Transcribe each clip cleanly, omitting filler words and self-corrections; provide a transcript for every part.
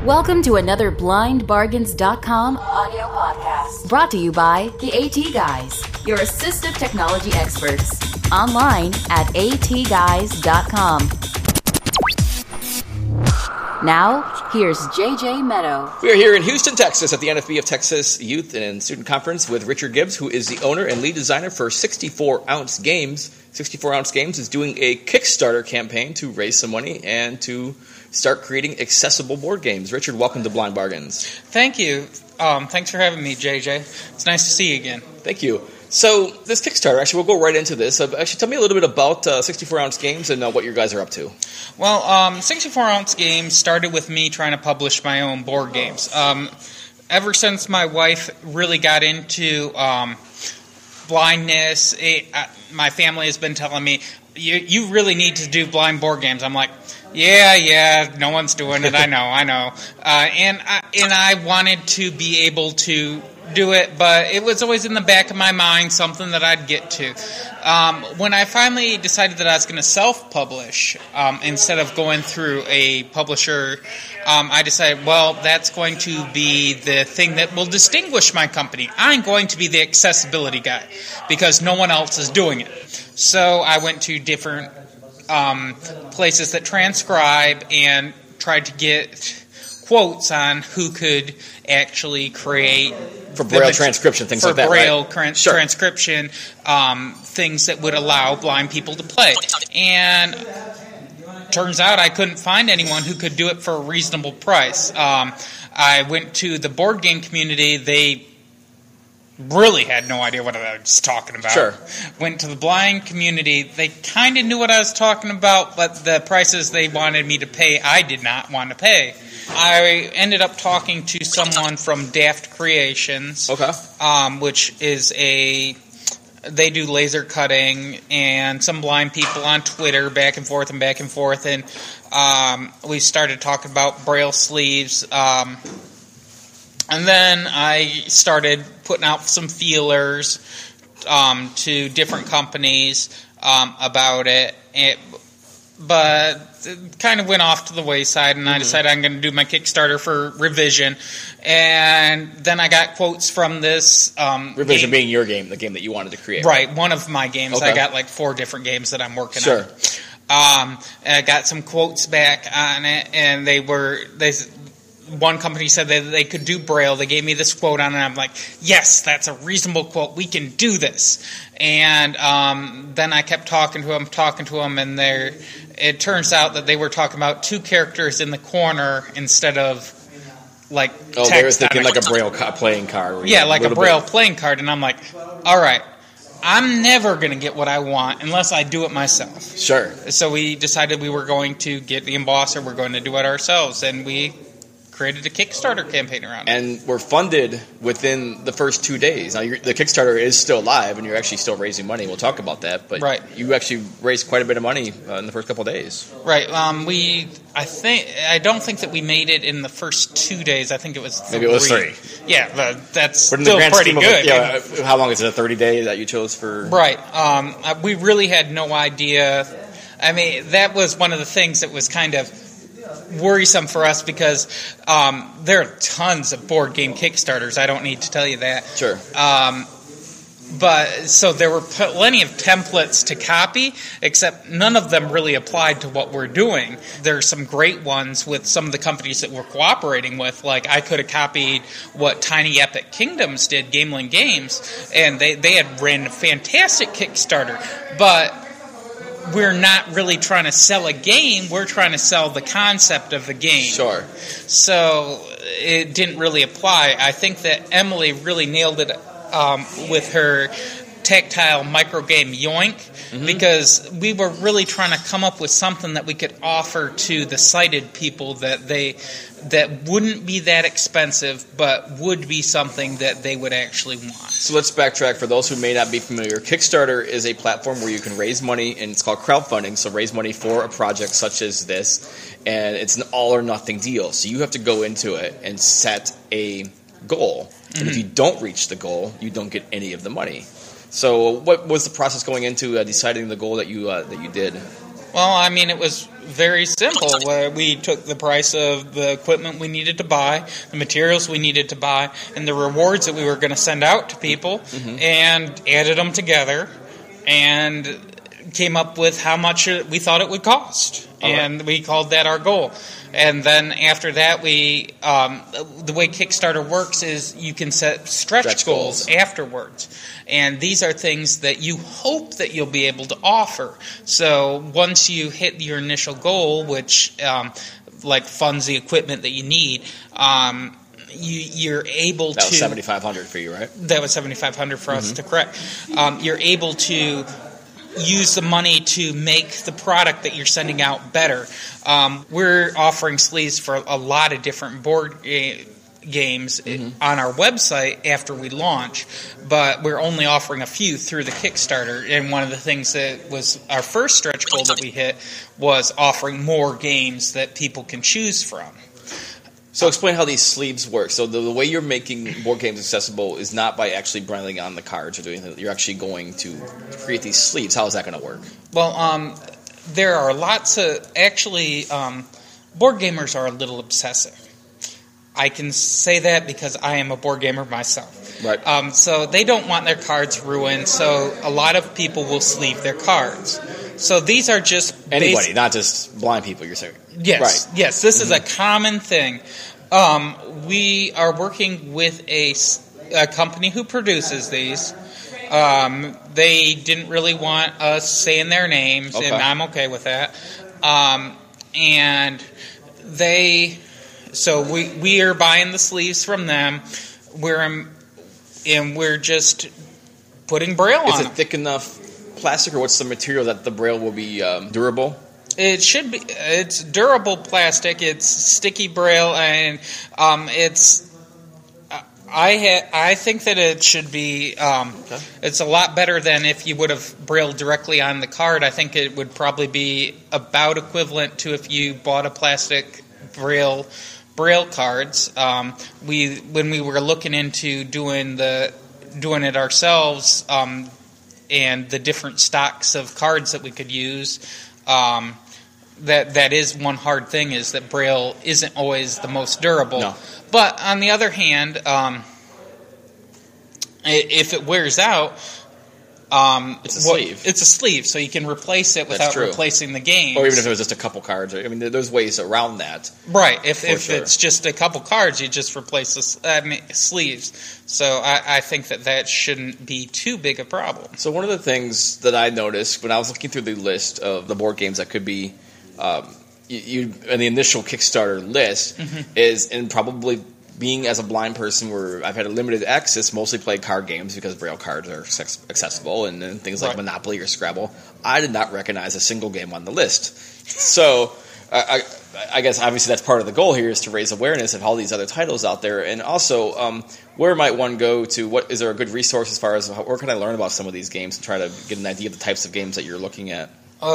Welcome to another BlindBargains.com audio podcast. Brought to you by the AT Guys, your assistive technology experts. Online at atguys.com. Now, here's JJ Meadow. We are here in Houston, Texas at the NFB of Texas Youth and Student Conference with Richard Gibbs, who is the owner and lead designer for 64-Ounce Games. 64-Ounce Games is doing a Kickstarter campaign to raise some money and to start creating accessible board games. Richard, welcome to Blind Bargains. Thank you. Thanks for having me, JJ. It's nice to see you again. Thank you. So this Kickstarter, actually, we'll go right into this. Actually, tell me a little bit about 64-Ounce Games and what you guys are up to. Well, 64-Ounce Games started with me trying to publish my own board games. Ever since my wife really got into blindness, my family has been telling me, you really need to do blind board games. I'm like, yeah, no one's doing it. I know. And I wanted to be able to do it, but it was always in the back of my mind, something that I'd get to. When I finally decided that I was going to self-publish, instead of going through a publisher, I decided, well, that's going to be the thing that will distinguish my company. I'm going to be the accessibility guy because no one else is doing it. So I went to different places that transcribe and tried to get quotes on who could actually create for Braille transcription, things like that, Braille right? Transcription, things that would allow blind people to play. And turns out I couldn't find anyone who could do it for a reasonable price. I went to the board game community. They really had no idea what I was talking about. Sure. Went to the blind community. They kind of knew what I was talking about, but the prices they wanted me to pay, I did not want to pay. I ended up talking to someone from Daft Creations, which is they do laser cutting, and some blind people on Twitter, back and forth, and we started talking about Braille sleeves. And then I started putting out some feelers to different companies about it. But it kind of went off to the wayside, and I decided I'm going to do my Kickstarter for Revision. And then I got quotes from this Revision being your game, the game that you wanted to create. Right, one of my games. Okay. I got like 4 different games that I'm working on. And I got some quotes back on it, and one company said that they could do Braille. They gave me this quote on it, and I'm like, yes, that's a reasonable quote. We can do this. And then I kept talking to them, and it turns out that they were talking about 2 characters in the corner instead of like text. Oh, they were thinking like a Braille playing card. Yeah, like a Braille playing card. And I'm like, all right, I'm never going to get what I want unless I do it myself. Sure. So we decided we were going to get the embosser. We're going to do it ourselves, and we created a Kickstarter campaign around it. And we're funded within the first 2 days. Now, the Kickstarter is still live, and you're actually still raising money. We'll talk about that. But you actually raised quite a bit of money in the first couple of days. Right. I don't think that we made it in the first 2 days. I think it was 3. Maybe it was 3. Yeah, that's still scheme pretty good. How long is it? A 30-day that you chose for? Right. We really had no idea. I mean, that was one of the things that was kind of worrisome for us because there are tons of board game Kickstarters. I don't need to tell you that. Sure. But so there were plenty of templates to copy, except none of them really applied to what we're doing. There's some great ones with some of the companies that we're cooperating with. Like I could have copied what Tiny Epic Kingdoms did, Gameling Games, and they had ran a fantastic Kickstarter. But we're not really trying to sell a game. We're trying to sell the concept of the game. Sure. So it didn't really apply. I think that Emily really nailed it with her tactile micro game Yoink, because we were really trying to come up with something that we could offer to the sighted people that wouldn't be that expensive, but would be something that they would actually want. So let's backtrack for those who may not be familiar. Kickstarter is a platform where you can raise money, and it's called crowdfunding, so raise money for a project such as this, and it's an all-or-nothing deal. So you have to go into it and set a goal, and if you don't reach the goal, you don't get any of the money. So what was the process going into deciding the goal that you did? Well, I mean, it was very simple. We took the price of the equipment we needed to buy, the materials we needed to buy, and the rewards that we were going to send out to people, and added them together, and came up with how much we thought it would cost. And we called that our goal. And then after that, the way Kickstarter works is you can set stretch goals afterwards. And these are things that you hope that you'll be able to offer. So once you hit your initial goal, which like funds the equipment that you need, you're able to... That was $7,500 for you, right? That was $7,500 for us to correct. You're able to use the money to make the product that you're sending out better. We're offering sleeves for a lot of different board games on our website after we launch, but we're only offering a few through the Kickstarter. And one of the things that was our first stretch goal that we hit was offering more games that people can choose from. So explain how these sleeves work. So the way you're making board games accessible is not by actually branding on the cards or doing anything. You're actually going to create these sleeves. How is that going to work? Well, there are lots of... Actually, board gamers are a little obsessive. I can say that because I am a board gamer myself. Right. So they don't want their cards ruined, so a lot of people will sleeve their cards. So these are just... Anybody, not just blind people, you're saying. Yes, right. Yes, this is a common thing. We are working with a company who produces these. They didn't really want us saying their names, and I'm okay with that. And they... So we are buying the sleeves from them. We're just putting Braille on them. Is it thick enough plastic, or what's the material that the Braille will be durable? It should be. It's durable plastic. It's sticky Braille, and it's. I think that it should be. It's a lot better than if you would have Braille directly on the card. I think it would probably be about equivalent to if you bought a plastic Braille cards. When we were looking into doing it ourselves, and the different stocks of cards that we could use, that is one hard thing, is that Braille isn't always the most durable. No. But on the other hand, if it wears out, it's a sleeve. It's a sleeve, so you can replace it without replacing the game. Or even if it was just a couple cards. I mean, there's ways around that. Right. If it's just a couple cards, you just replace the sleeves. So I think that shouldn't be too big a problem. So one of the things that I noticed when I was looking through the list of the board games that could be in the initial Kickstarter list is, and probably being as a blind person where I've had a limited access, mostly played card games because Braille cards are accessible, and things like Monopoly or Scrabble, I did not recognize a single game on the list. So I guess obviously that's part of the goal here, is to raise awareness of all these other titles out there. And also, where might one go to, is there a good resource as far as where can I learn about some of these games and try to get an idea of the types of games that you're looking at?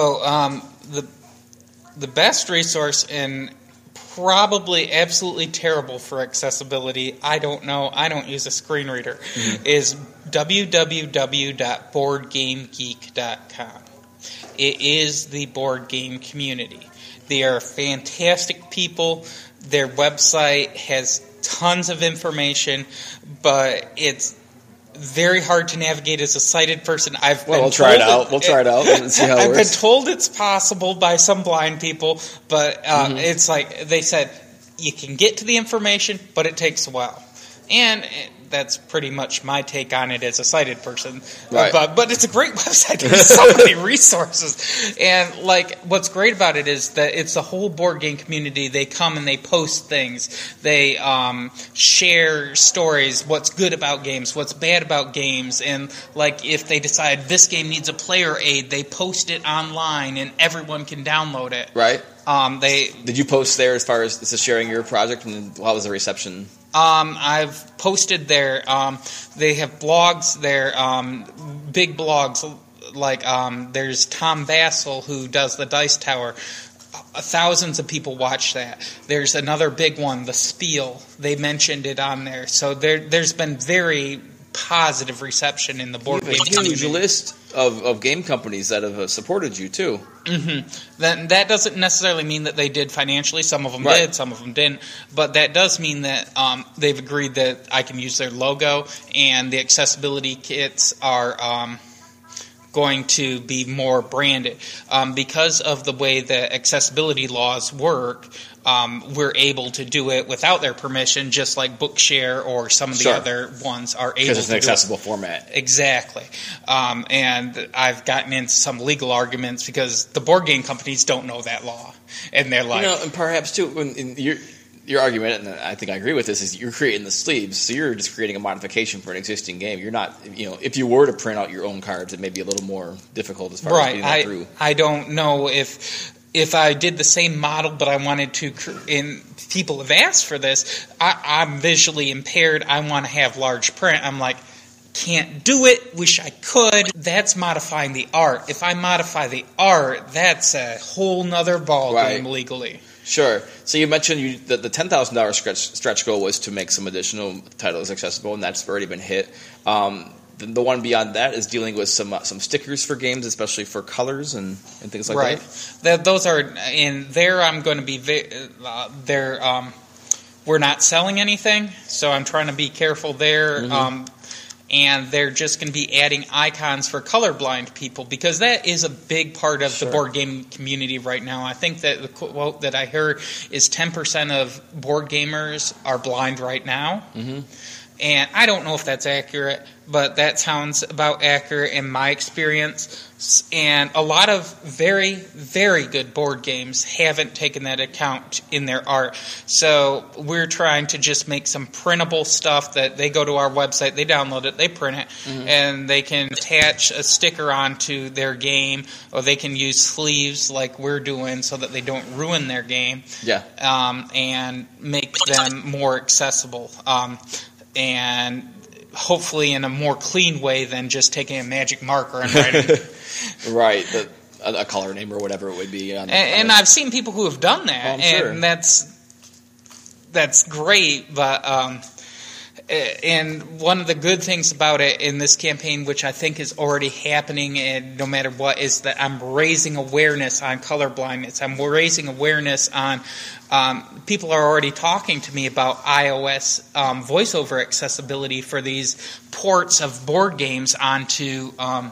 The best resource, and probably absolutely terrible for accessibility, I don't know, I don't use a screen reader, is www.boardgamegeek.com. It is the board game community. They are fantastic people. Their website has tons of information, but it's very hard to navigate as a sighted person. We'll try it out. We'll try it out and see how it works. I've been told it's possible by some blind people, but it's like they said, you can get to the information, but it takes a while. And that's pretty much my take on it as a sighted person. Right. But it's a great website. There's so many resources. And what's great about it is that it's the whole board game community. They come and they post things. They share stories, what's good about games, what's bad about games. And if they decide this game needs a player aid, they post it online and everyone can download it. Right. Did you post there as far as sharing your project, and how was the reception? I've posted there. They have blogs there, big blogs. There's Tom Bassel, who does the Dice Tower. Thousands of people watch that. There's another big one, The Spiel. They mentioned it on there. So there's been very positive reception in the board game community. Huge list of game companies that have supported you too. Mm-hmm. That doesn't necessarily mean that they did financially. Some of them Right. did, some of them didn't. But that does mean that they've agreed that I can use their logo, and the accessibility kits are going to be more branded. Because of the way the accessibility laws work, we're able to do it without their permission, just like Bookshare or some of the Sure. other ones are able to Because it's an do accessible format. Exactly. And I've gotten into some legal arguments because the board game companies don't know that law. And they're like... And perhaps, too, your argument, and I think I agree with this, is you're creating the sleeves, so you're just creating a modification for an existing game. You're not, if you were to print out your own cards, it may be a little more difficult as far as getting that through. I don't know if I did the same model, but I wanted to, and people have asked for this, I'm visually impaired, I want to have large print. I'm like, can't do it, wish I could. That's modifying the art. If I modify the art, that's a whole nother ballgame legally. Sure. So you mentioned that the $10,000 stretch goal was to make some additional titles accessible, and that's already been hit. The one beyond that is dealing with some stickers for games, especially for colors and things like that. Those are in there. I'm going to be we're not selling anything, so I'm trying to be careful there. Mm-hmm. And they're just going to be adding icons for colorblind people, because that is a big part of the board game community right now. I think that the quote that I heard is 10% of board gamers are blind right now. Mm-hmm. And I don't know if that's accurate, but that sounds about accurate in my experience. And a lot of very, very good board games haven't taken that account in their art. So we're trying to just make some printable stuff that they go to our website, they download it, they print it, and they can attach a sticker onto their game, or they can use sleeves like we're doing so that they don't ruin their game. Yeah. And make them more accessible. And hopefully in a more clean way than just taking a magic marker and writing. Right, a color name or whatever it would be. And I've seen people who have done that, I'm sure. and that's great. But and one of the good things about it in this campaign, which I think is already happening, and no matter what, is that I'm raising awareness on colorblindness. I'm raising awareness on. People are already talking to me about iOS voiceover accessibility for these ports of board games onto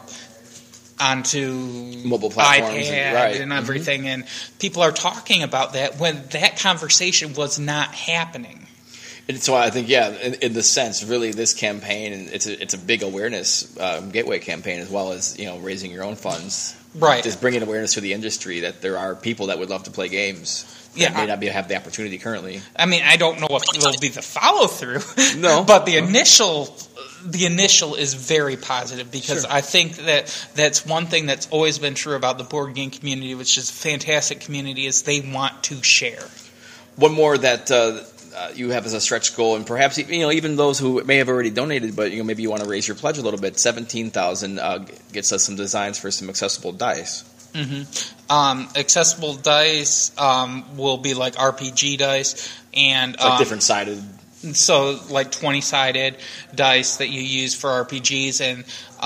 mobile platforms iPad and everything. Mm-hmm. And people are talking about that when that conversation was not happening. And so I think, in the sense, really, this campaign, it's a big awareness gateway campaign, as well as raising your own funds. Right. Just bringing awareness to the industry that there are people that would love to play games. That may not have the opportunity currently. I mean, I don't know if there'll be the follow through. No, but the initial is very positive, because I think that's one thing that's always been true about the board game community, which is a fantastic community, is they want to share. One more that you have as a stretch goal, and perhaps even those who may have already donated, but maybe you want to raise your pledge a little bit. 17,000 gets us some designs for some accessible dice. Mm-hmm. Accessible dice will be like RPG dice, and like different sided. So like 20-sided dice that you use for RPGs, and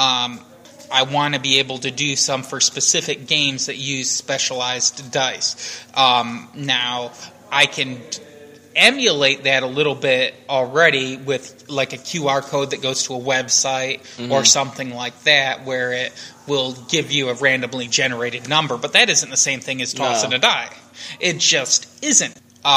I want to be able to do some for specific games that use specialized dice. Now I can emulate that a little bit already with like a QR code that goes to a website or something like that, where it will give you a randomly generated number, but that isn't the same thing as tossing a die. It just isn't.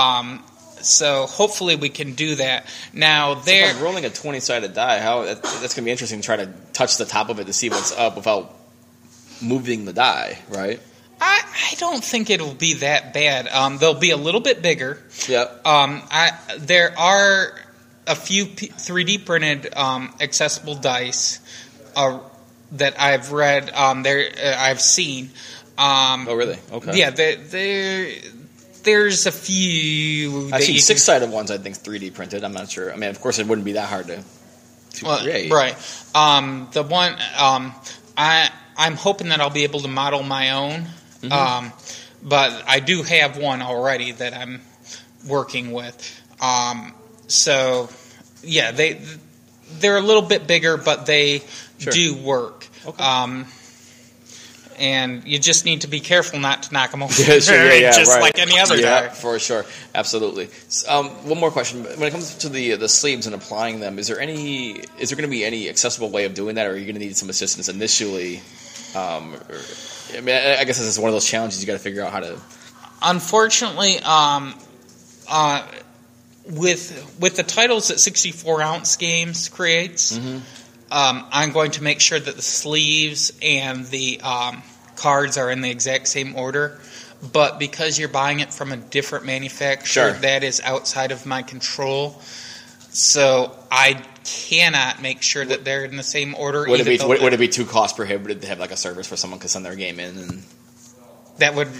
So hopefully we can do that. Now like rolling a 20-sided die, that's going to be interesting to try to touch the top of it to see what's up without moving the die, right? I don't think it'll be that bad. They'll be a little bit bigger. Yep. There are a few 3D printed accessible dice that I've read. I've seen. Oh, really? Okay. Yeah, there's a few. I've seen 6-sided ones, I think, 3D printed. I'm not sure. I mean, of course, it wouldn't be that hard to create. Right. The one I'm hoping that I'll be able to model my own. But I do have one already that I'm working with. So, yeah, they're a little bit bigger, but they do work. Okay. And you just need to be careful not to knock them over. Just right. Like any other die. For sure. Absolutely. One more question. When it comes to the sleeves and applying them, is there going to be any accessible way of doing that, or are you going to need some assistance initially? I guess this is one of those challenges you got to figure out how to. Unfortunately, with the titles that 64-ounce games creates, I'm going to make sure that the sleeves and the cards are in the exact same order. But because you're buying it from a different manufacturer, that is outside of my control. So I cannot make sure that they're in the same order. Would it be too cost prohibitive to have like a service where someone could send their game in? And that would,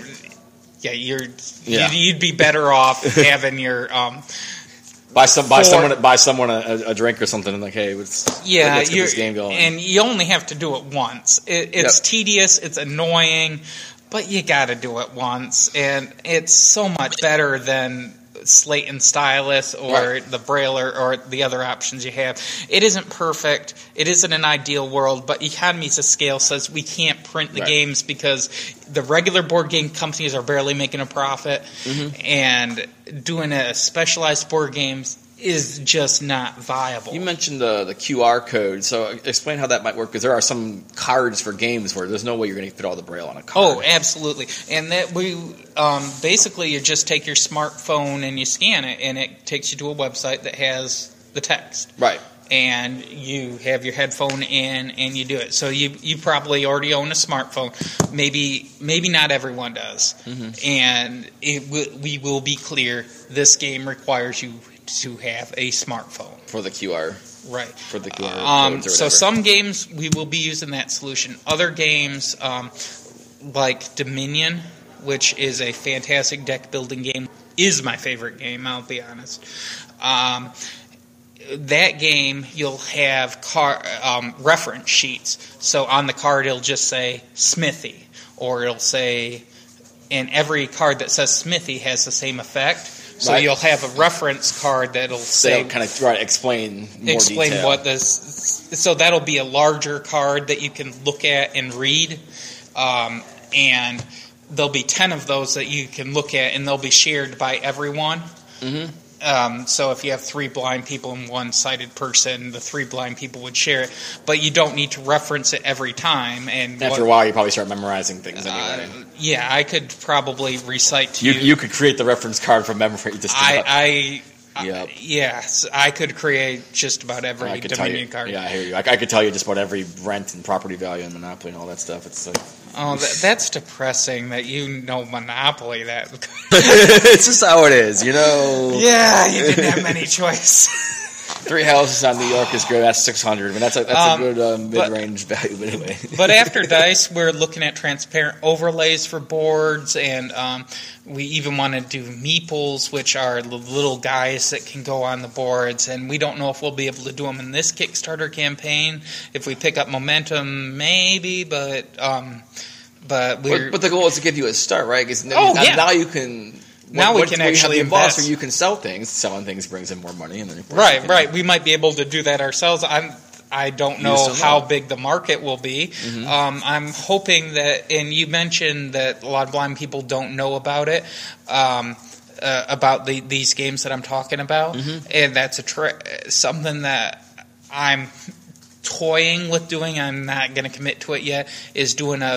you'd be better off having your buy someone a drink or something and like, hey, let's get this game going. And you only have to do it once. It's tedious, it's annoying, but you got to do it once, and it's so much better than slate and stylus or the Braille or the other options you have. It isn't perfect. It isn't an ideal world, but economies of scale says we can't print the games because the regular board game companies are barely making a profit, and doing a specialized board games is just not viable. You mentioned the QR code, so explain how that might work, because there are some cards for games where there's no way you're going to fit all the Braille on a card. Oh, absolutely. And that we basically you just take your smartphone and you scan it, and it takes you to a website that has the text. Right. And you have your headphone in and you do it. So you probably already own a smartphone. Maybe not everyone does. And we will be clear, this game requires you to have a smartphone. For the QR. Right. For the QR codes or whatever. So some games we will be using that solution. Other games like Dominion, which is a fantastic deck building game, is my favorite game, I'll be honest. That game, you'll have reference sheets. So on the card, it'll just say Smithy, or it'll say, and every card that says Smithy has the same effect. So you'll have a reference card that'll say, kind of explain more detail. What this. So that'll be a larger card that you can look at and read, and there'll be 10 of those that you can look at, and they'll be shared by everyone. So if you have 3 blind people and 1 sighted person, the 3 blind people would share it. But you don't need to reference it every time. And after a while, you probably start memorizing things anyway. Yeah, I could probably recite to you. You could create the reference card from memory. Yes, I could create just about every Dominion card. Yeah, I hear you. I could tell you just about every rent and property value and Monopoly and all that stuff. It's like, that's depressing that you know Monopoly that. It's just how it is, you know. Yeah, you didn't have many choice. 3 houses on New York is good. That's 600. I mean, that's a good mid-range value, but anyway. But after Dice, we're looking at transparent overlays for boards, and we even want to do meeples, which are the little guys that can go on the boards. And we don't know if we'll be able to do them in this Kickstarter campaign. If we pick up momentum, maybe, but we're... But the goal is to give you a start, right? Because now you can... Now we can actually invest. Where you can sell things. Selling things brings in more money, and then right. We might be able to do that ourselves. I don't know how big the market will be. I'm hoping that, and you mentioned that a lot of blind people don't know about it, about these games that I'm talking about, and that's something that I'm toying with doing. I'm not going to commit to it yet. Is doing a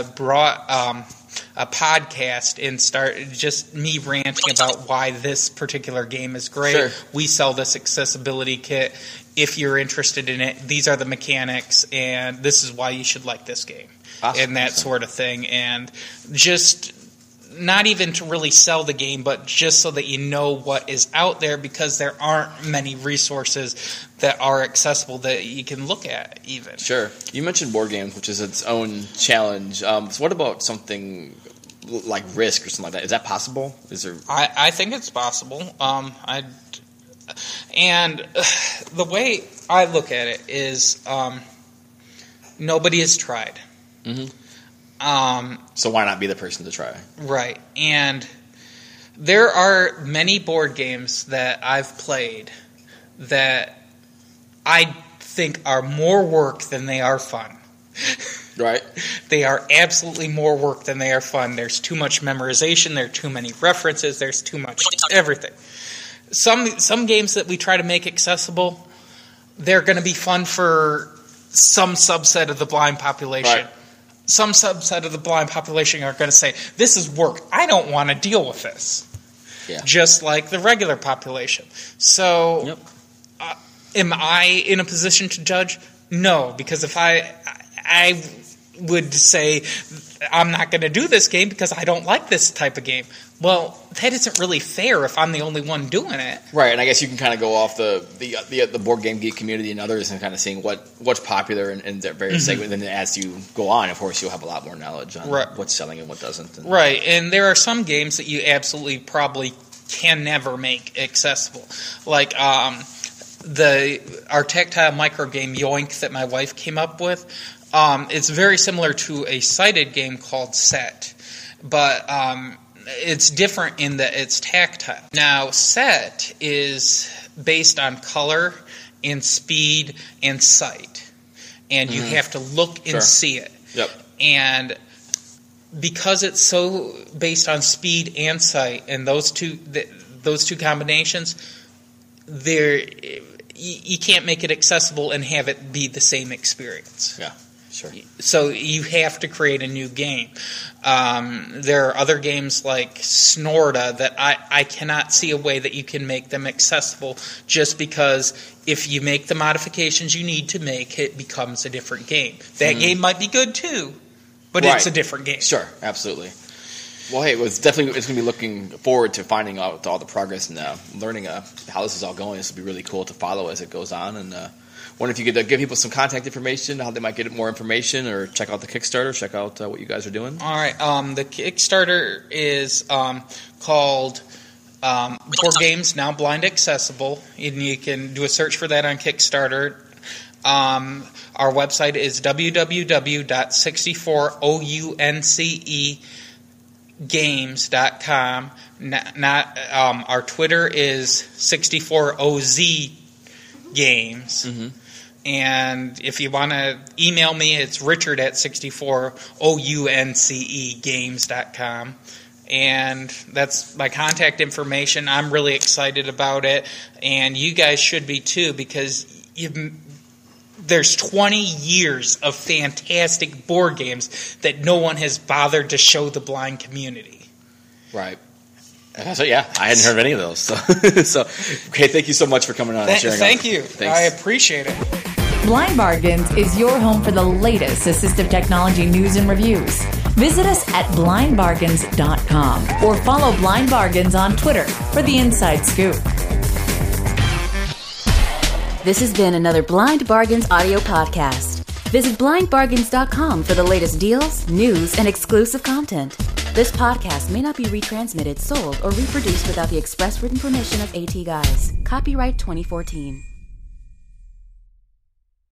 podcast and start just me ranting about why this particular game is great. Sure. We sell this accessibility kit. If you're interested in it, these are the mechanics, and this is why you should like this game. Awesome. And that sort of thing. And just not even to really sell the game, but just so that you know what is out there, because there aren't many resources that are accessible that you can look at even. Sure. You mentioned board games, which is its own challenge. So what about something like Risk or something like that? Is that possible? I think it's possible. And the way I look at it is nobody has tried. So why not be the person to try? Right. And there are many board games that I've played that I think are more work than they are fun. Right. They are absolutely more work than they are fun. There's too much memorization. There are too many references. There's too much everything. Some games that we try to make accessible, they're going to be fun for some subset of the blind population. Right. Some subset of the blind population are going to say, this is work. I don't want to deal with this. Yeah. Just like the regular population. So, Yep. Am I in a position to judge? No, because if I would say I'm not going to do this game because I don't like this type of game. Well, that isn't really fair if I'm the only one doing it. Right, and I guess you can kind of go off the Board Game Geek community and others and kind of seeing what's popular in their various segments. And then as you go on, of course, you'll have a lot more knowledge on Right. what's selling and what doesn't. And Right, and there are some games that you absolutely probably can never make accessible. Like our tactile micro game Yoink that my wife came up with. It's very similar to a sighted game called Set, but it's different in that it's tactile. Now, Set is based on color and speed and sight, and you have to look and Sure. see it. Yep. And because it's so based on speed and sight, and those two combinations, you can't make it accessible and have it be the same experience. Yeah. Sure. So you have to create a new game. There are other games like Snorta that I cannot see a way that you can make them accessible, just because if you make the modifications you need to make, it becomes a different game. That game might be good too, but Right. it's a different game. Sure, absolutely. Well, hey, it's going to be looking forward to finding out all the progress and learning how this is all going. This will be really cool to follow as it goes on. And wonder if you could give people some contact information, how they might get more information, or check out the Kickstarter, check out what you guys are doing. All right. The Kickstarter is called Board Games Now Blind Accessible, and you can do a search for that on Kickstarter. Our website is www.64ouncegames.com. Our Twitter is 64OZ Games. Mm-hmm. And if you want to email me, it's Richard at 64ouncegames.com. And that's my contact information. I'm really excited about it, and you guys should be too, because there's 20 years of fantastic board games that no one has bothered to show the blind community. Right. So, yeah, I hadn't heard of any of those. So okay, thank you so much for coming on and sharing. Thank you. Thanks. I appreciate it. Blind Bargains is your home for the latest assistive technology news and reviews. Visit us at blindbargains.com or follow Blind Bargains on Twitter for the inside scoop. This has been another Blind Bargains audio podcast. Visit blindbargains.com for the latest deals, news, and exclusive content. This podcast may not be retransmitted, sold, or reproduced without the express written permission of AT Guys. Copyright 2014.